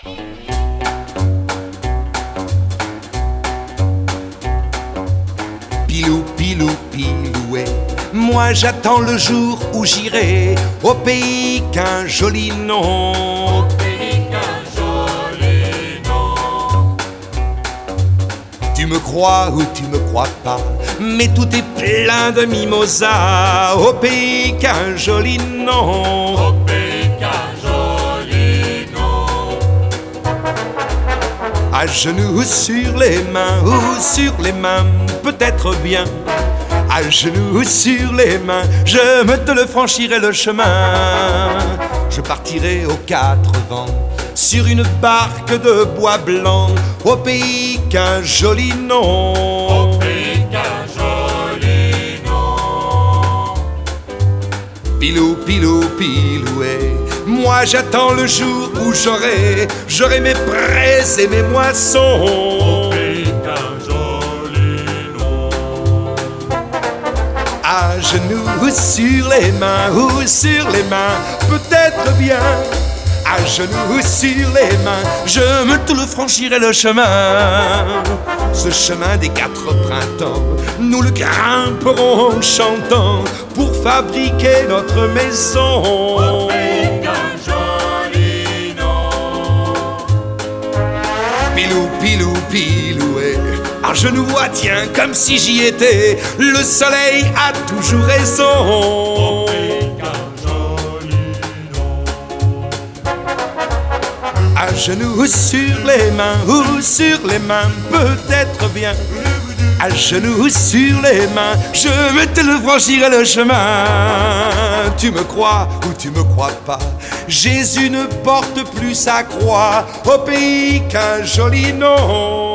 Pilou, pilou, piloué, moi j'attends le jour où j'irai au pays qu'un joli nom. Au pays qu'un joli nom. Tu me crois ou tu me crois pas, mais tout est plein de mimosas. Au pays qu'un joli nom. Au pays qu'un joli nom. À genoux sur les mains ou sur les mains, peut-être bien. À genoux sur les mains, je me te le franchirai le chemin. Je partirai aux quatre vents sur une barque de bois blanc au pays qu'un joli nom. Au pays qu'un joli nom. Pilou, pilou, piloué, moi j'attends le jour où j'aurai mes prés et mes moissons. Au pays qu'un joli nom. À genoux sur les mains ou sur les mains, peut-être bien. À genoux sur les mains, je me te le franchirai le chemin. Ce chemin des quatre printemps, nous le grimperons en chantant pour fabriquer notre maison. Au pays qu'un joli nom. Pilou, pilou, piloué, à genoux, ah tiens, comme si j'y étais, le soleil a toujours raison. Au pays qu'un joli nom. À genoux sur les mains ou sur les mains, peut-être bien. À genoux sur les mains, je me te le franchirai le chemin. Tu me crois ou tu me crois pas, Jésus ne porte plus sa croix au pays qu'un joli nom.